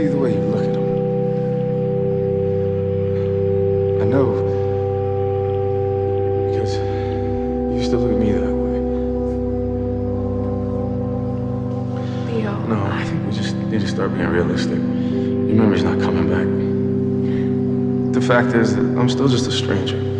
see the way you look at him. I know. Because you used to look at me that way. Leo. No, I think we just need to start being realistic. Your memory's not coming back. The fact is that I'm still just a stranger.